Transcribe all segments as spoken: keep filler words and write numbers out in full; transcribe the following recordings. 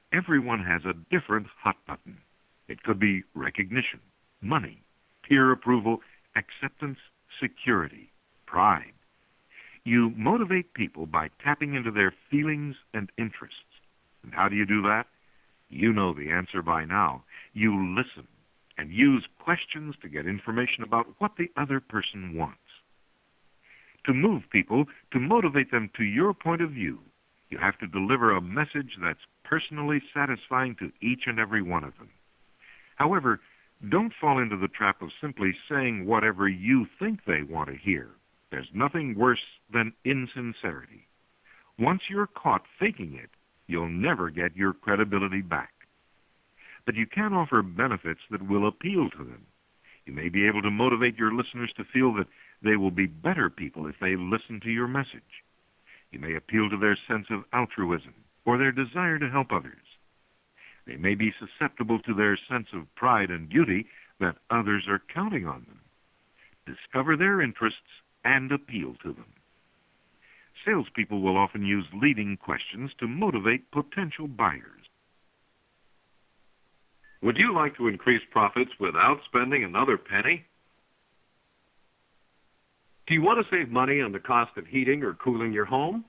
Everyone has a different hot button. It could be recognition, money, peer approval, acceptance, security, pride. You motivate people by tapping into their feelings and interests. And how do you do that? You know the answer by now. You listen and use questions to get information about what the other person wants. To move people, to motivate them to your point of view, you have to deliver a message that's personally satisfying to each and every one of them. However, don't fall into the trap of simply saying whatever you think they want to hear. There's nothing worse than insincerity. Once you're caught faking it, you'll never get your credibility back. But you can offer benefits that will appeal to them. You may be able to motivate your listeners to feel that they will be better people if they listen to your message. You may appeal to their sense of altruism or their desire to help others. They may be susceptible to their sense of pride and beauty that others are counting on them. Discover their interests and appeal to them. Salespeople will often use leading questions to motivate potential buyers. Would you like to increase profits without spending another penny? Do you want to save money on the cost of heating or cooling your home?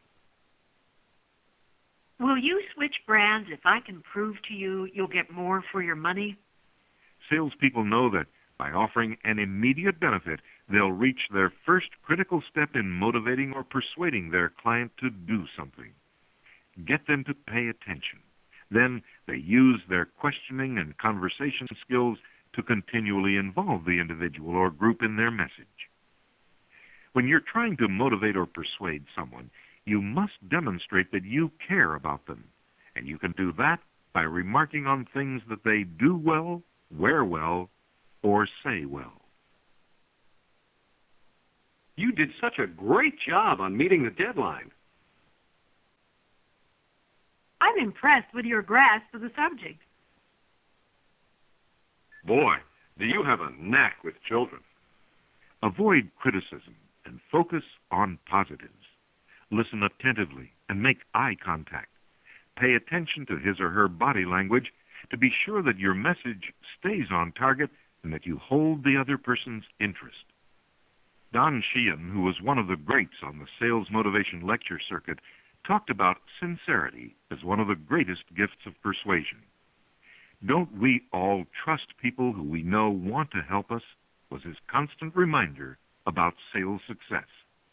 Will you switch brands if I can prove to you you'll get more for your money? Salespeople know that by offering an immediate benefit, they'll reach their first critical step in motivating or persuading their client to do something. Get them to pay attention. Then they use their questioning and conversation skills to continually involve the individual or group in their message. When you're trying to motivate or persuade someone, you must demonstrate that you care about them, and you can do that by remarking on things that they do well, wear well, or say well. You did such a great job on meeting the deadline. I'm impressed with your grasp of the subject. Boy, do you have a knack with children. Avoid criticism and focus on positives. Listen attentively and make eye contact. Pay attention to his or her body language to be sure that your message stays on target and that you hold the other person's interest. Don Sheehan, who was one of the greats on the sales motivation lecture circuit, talked about sincerity as one of the greatest gifts of persuasion. Don't we all trust people who we know want to help us, was his constant reminder about sales success.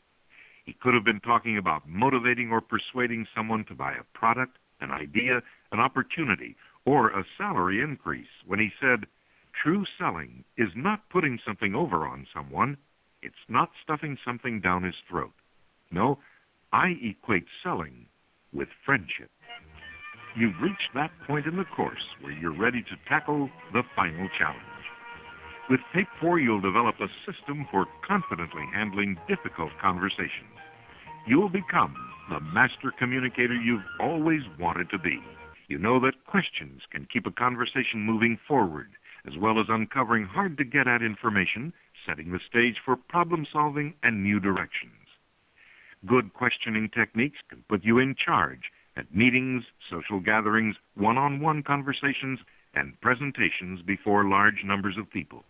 He could have been talking about motivating or persuading someone to buy a product, an idea, an opportunity, or a salary increase when he said, true selling is not putting something over on someone. It's not stuffing something down his throat. No, I equate selling with friendship. You've reached that point in the course where you're ready to tackle the final challenge. With Tape four, you'll develop a system for confidently handling difficult conversations. You'll become the master communicator you've always wanted to be. You know that questions can keep a conversation moving forward, as well as uncovering hard-to-get-at information, setting the stage for problem-solving and new directions. Good questioning techniques can put you in charge at meetings, social gatherings, one-on-one conversations, and presentations before large numbers of people.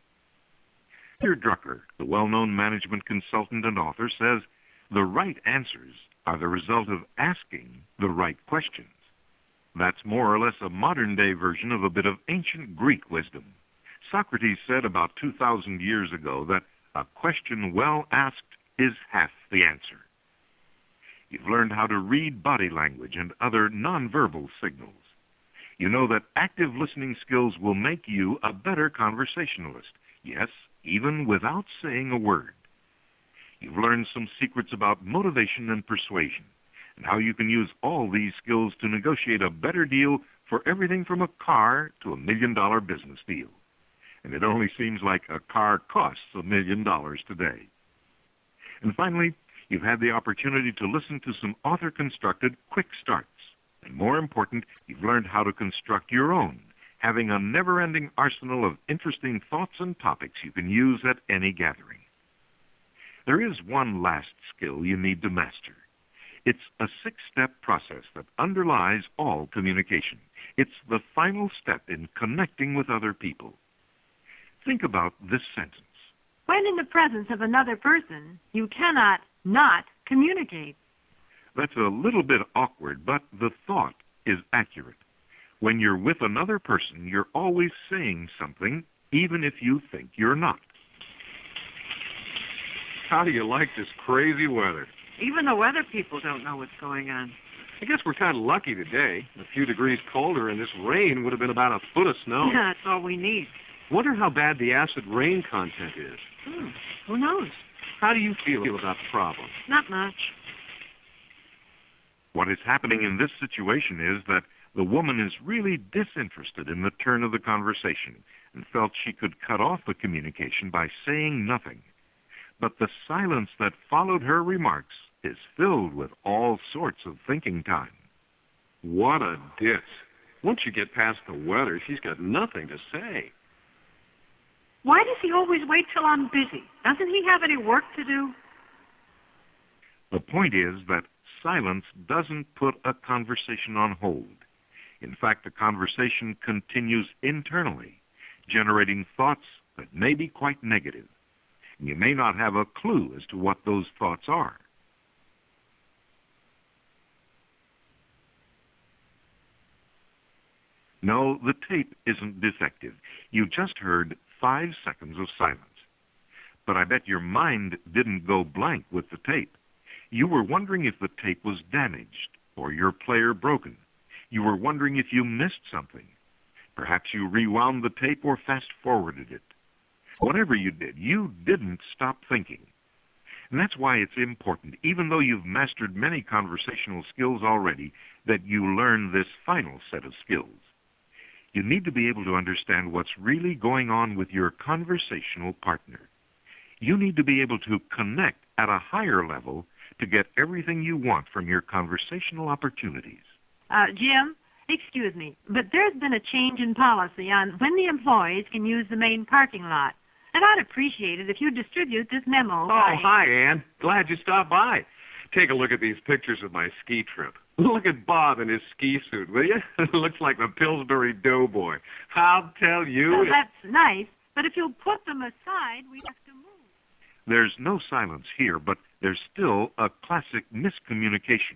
Peter Drucker, the well-known management consultant and author, says, the right answers are the result of asking the right questions. That's more or less a modern-day version of a bit of ancient Greek wisdom. Socrates said about two thousand years ago that a question well asked is half the answer. You've learned how to read body language and other nonverbal signals. You know that active listening skills will make you a better conversationalist, yes, even without saying a word. You've learned some secrets about motivation and persuasion, and how you can use all these skills to negotiate a better deal for everything from a car to a million-dollar business deal. And it only seems like a car costs a million dollars today. And finally, you've had the opportunity to listen to some author-constructed quick starts. And more important, you've learned how to construct your own, having a never-ending arsenal of interesting thoughts and topics you can use at any gathering. There is one last skill you need to master. It's a six-step process that underlies all communication. It's the final step in connecting with other people. Think about this sentence. When in the presence of another person, you cannot not communicate. That's a little bit awkward, but the thought is accurate. When you're with another person, you're always saying something, even if you think you're not. How do you like this crazy weather? Even the weather people don't know what's going on. I guess we're kind of lucky today. A few degrees colder, and this rain would have been about a foot of snow. Yeah, that's all we need. Wonder how bad the acid rain content is. Hmm, who knows? How do you feel about the problem? Not much. What is happening in this situation is that the woman is really disinterested in the turn of the conversation and felt she could cut off the communication by saying nothing. But the silence that followed her remarks is filled with all sorts of thinking time. What a diss. Once you get past the weather, she's got nothing to say. Why does he always wait till I'm busy? Doesn't he have any work to do? The point is that silence doesn't put a conversation on hold. In fact, the conversation continues internally, generating thoughts that may be quite negative. You may not have a clue as to what those thoughts are. No, the tape isn't defective. You just heard five seconds of silence. But I bet your mind didn't go blank with the tape. You were wondering if the tape was damaged or your player broken. You were wondering if you missed something. Perhaps you rewound the tape or fast-forwarded it. Whatever you did, you didn't stop thinking. And that's why it's important, even though you've mastered many conversational skills already, that you learn this final set of skills. You need to be able to understand what's really going on with your conversational partner. You need to be able to connect at a higher level to get everything you want from your conversational opportunities. Uh, Jim, excuse me, but there's been a change in policy on when the employees can use the main parking lot. And I'd appreciate it if you distribute this memo. Oh, by... hi, Ann. Glad you stopped by. Take a look at these pictures of my ski trip. Look at Bob in his ski suit, will you? Looks like the Pillsbury Doughboy. I'll tell you. Well, it- that's nice, but if you'll put them aside, we have to move. There's no silence here, but there's still a classic miscommunication.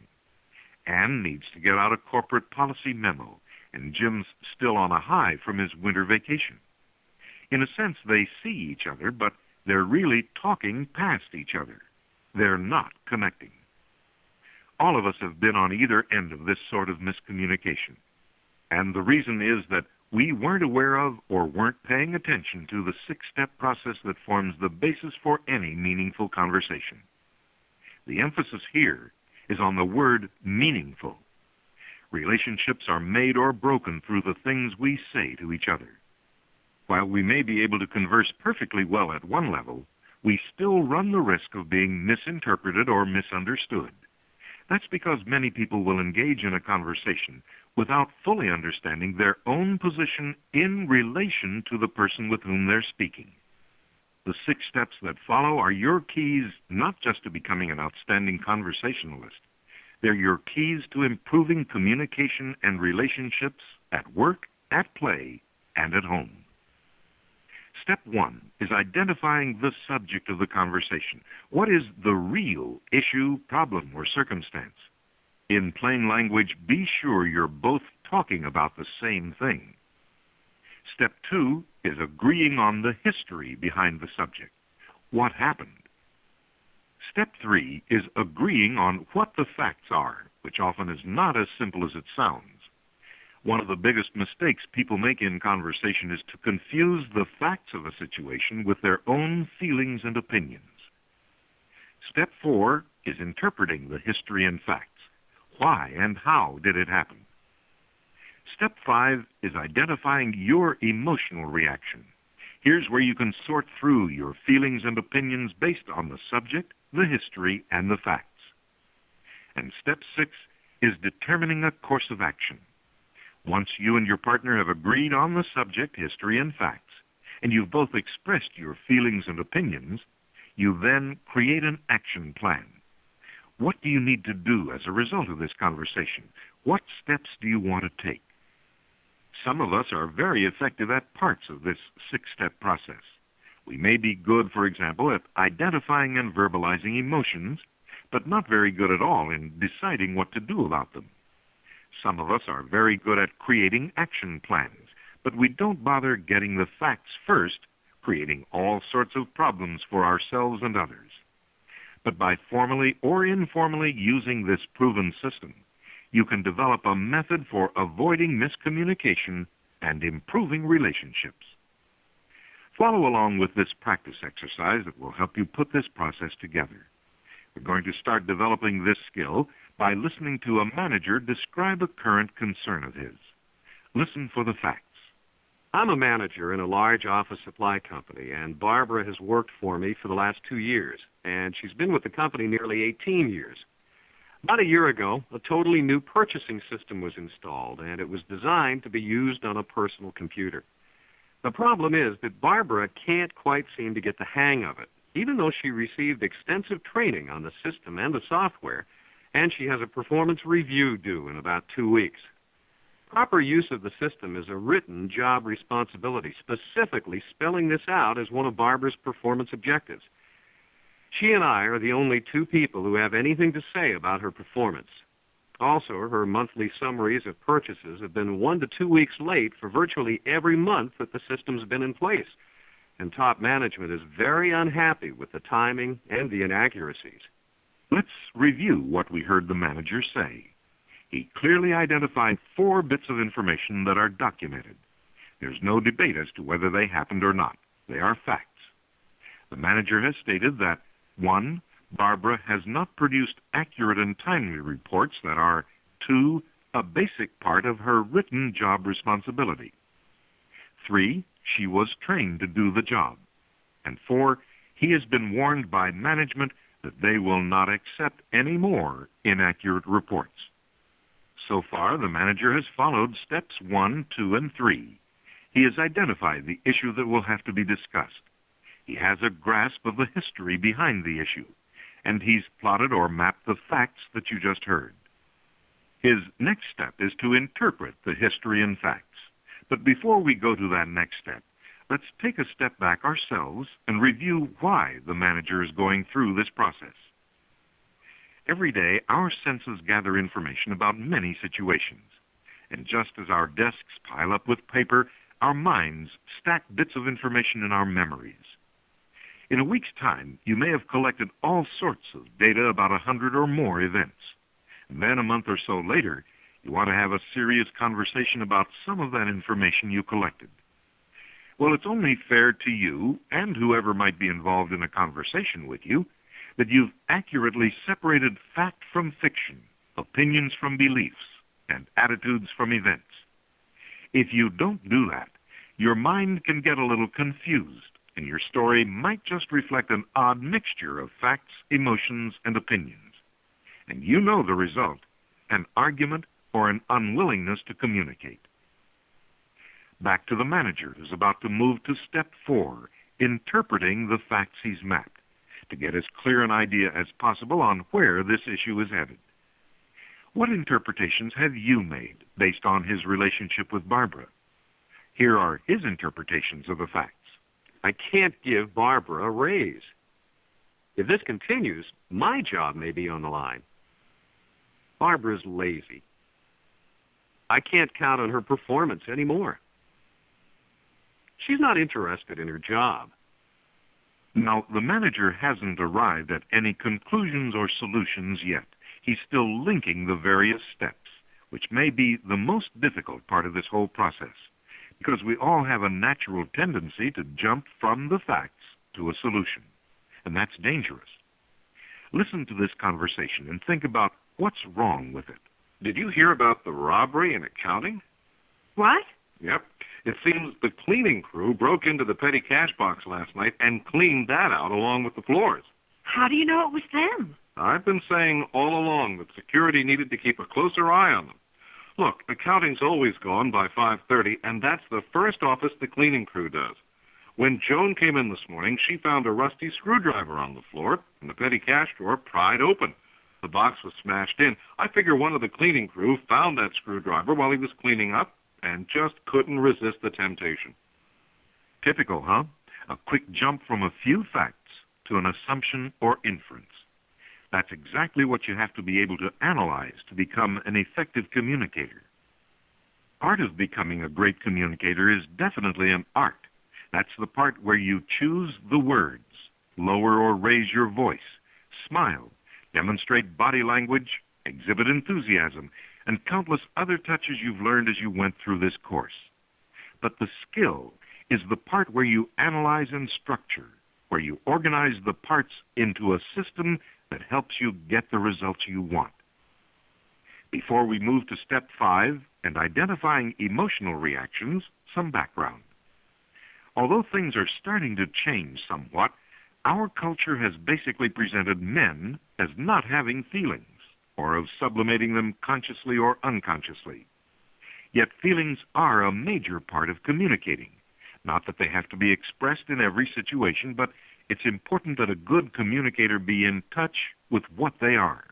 Ann needs to get out a corporate policy memo, and Jim's still on a high from his winter vacation. In a sense, they see each other, but they're really talking past each other. They're not connecting. All of us have been on either end of this sort of miscommunication. And the reason is that we weren't aware of or weren't paying attention to the six-step process that forms the basis for any meaningful conversation. The emphasis here is on the word meaningful. Relationships are made or broken through the things we say to each other. While we may be able to converse perfectly well at one level, we still run the risk of being misinterpreted or misunderstood. That's because many people will engage in a conversation without fully understanding their own position in relation to the person with whom they're speaking. The six steps that follow are your keys not just to becoming an outstanding conversationalist. They're your keys to improving communication and relationships at work, at play, and at home. Step one is identifying the subject of the conversation. What is the real issue, problem, or circumstance? In plain language, be sure you're both talking about the same thing. Step two is agreeing on the history behind the subject. What happened? Step three is agreeing on what the facts are, which often is not as simple as it sounds. One of the biggest mistakes people make in conversation is to confuse the facts of a situation with their own feelings and opinions. Step four is interpreting the history and facts. Why and how did it happen? Step five is identifying your emotional reaction. Here's where you can sort through your feelings and opinions based on the subject, the history, and the facts. And step six is determining a course of action. Once you and your partner have agreed on the subject, history, and facts, and you've both expressed your feelings and opinions, you then create an action plan. What do you need to do as a result of this conversation? What steps do you want to take? Some of us are very effective at parts of this six-step process. We may be good, for example, at identifying and verbalizing emotions, but not very good at all in deciding what to do about them. Some of us are very good at creating action plans, but we don't bother getting the facts first, creating all sorts of problems for ourselves and others. But by formally or informally using this proven system, you can develop a method for avoiding miscommunication and improving relationships. Follow along with this practice exercise that will help you put this process together. We're going to start developing this skill by listening to a manager describe a current concern of his. Listen for the facts. I'm a manager in a large office supply company, and Barbara has worked for me for the last two years, and she's been with the company nearly eighteen years. About a year ago, a totally new purchasing system was installed, and it was designed to be used on a personal computer. The problem is that Barbara can't quite seem to get the hang of it, even though she received extensive training on the system and the software, and she has a performance review due in about two weeks. Proper use of the system is a written job responsibility, specifically spelling this out as one of Barbara's performance objectives. She and I are the only two people who have anything to say about her performance. Also, her monthly summaries of purchases have been one to two weeks late for virtually every month that the system's been in place, and top management is very unhappy with the timing and the inaccuracies. Let's review what we heard the manager say. He clearly identified four bits of information that are documented. There's no debate as to whether they happened or not. They are facts. The manager has stated that, one, Barbara has not produced accurate and timely reports that are, two, a basic part of her written job responsibility. Three, she was trained to do the job. And four, he has been warned by management that they will not accept any more inaccurate reports. So far, the manager has followed steps one, two, and three. He has identified the issue that will have to be discussed. He has a grasp of the history behind the issue, and he's plotted or mapped the facts that you just heard. His next step is to interpret the history and facts. But before we go to that next step, let's take a step back ourselves and review why the manager is going through this process. Every day, our senses gather information about many situations. And just as our desks pile up with paper, our minds stack bits of information in our memories. In a week's time, you may have collected all sorts of data about a hundred or more events. And then a month or so later, you want to have a serious conversation about some of that information you collected. Well, it's only fair to you and whoever might be involved in a conversation with you that you've accurately separated fact from fiction, opinions from beliefs, and attitudes from events. If you don't do that, your mind can get a little confused, and your story might just reflect an odd mixture of facts, emotions, and opinions. And you know the result, an argument or an unwillingness to communicate. Back to the manager who's about to move to step four, interpreting the facts he's mapped, to get as clear an idea as possible on where this issue is headed. What interpretations have you made based on his relationship with Barbara? Here are his interpretations of the facts. I can't give Barbara a raise. If this continues, my job may be on the line. Barbara's lazy. I can't count on her performance anymore. She's not interested in her job. Now, the manager hasn't arrived at any conclusions or solutions yet. He's still linking the various steps, which may be the most difficult part of this whole process, because we all have a natural tendency to jump from the facts to a solution, and that's dangerous. Listen to this conversation and think about what's wrong with it. Did you hear about the robbery in accounting? What? Yep. It seems the cleaning crew broke into the petty cash box last night and cleaned that out along with the floors. How do you know it was them? I've been saying all along that security needed to keep a closer eye on them. Look, accounting's always gone by five thirty, and that's the first office the cleaning crew does. When Joan came in this morning, she found a rusty screwdriver on the floor and the petty cash drawer pried open. The box was smashed in. I figure one of the cleaning crew found that screwdriver while he was cleaning up and just couldn't resist the temptation. Typical, huh? A quick jump from a few facts to an assumption or inference. That's exactly what you have to be able to analyze to become an effective communicator. Part of becoming a great communicator is definitely an art. That's the part where you choose the words, lower or raise your voice, smile, demonstrate body language, exhibit enthusiasm, and countless other touches you've learned as you went through this course. But the skill is the part where you analyze and structure, where you organize the parts into a system that helps you get the results you want. Before we move to step five and identifying emotional reactions, some background. Although things are starting to change somewhat, our culture has basically presented men as not having feelings, or of sublimating them consciously or unconsciously. Yet feelings are a major part of communicating. Not that they have to be expressed in every situation, but it's important that a good communicator be in touch with what they are.